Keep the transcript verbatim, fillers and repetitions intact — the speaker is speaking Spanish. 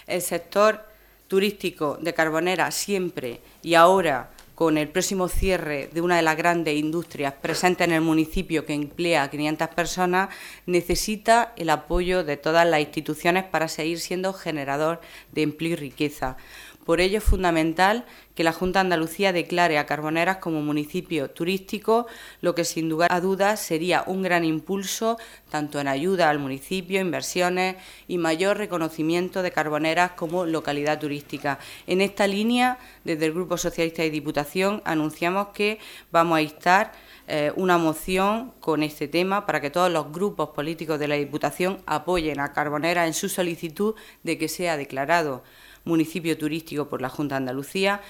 El sector turístico de Carbonera siempre y ahora, con el próximo cierre de una de las grandes industrias presentes en el municipio que emplea a quinientas personas, necesita el apoyo de todas las instituciones para seguir siendo generador de empleo y riqueza. Por ello es fundamental que la Junta de Andalucía declare a Carboneras como municipio turístico, lo que sin lugar a dudas sería un gran impulso tanto en ayuda al municipio, inversiones y mayor reconocimiento de Carboneras como localidad turística. En esta línea, desde el Grupo Socialista y Diputación, anunciamos que vamos a instar eh, una moción con este tema para que todos los grupos políticos de la Diputación apoyen a Carboneras en su solicitud de que sea declarado municipio turístico por la Junta de Andalucía.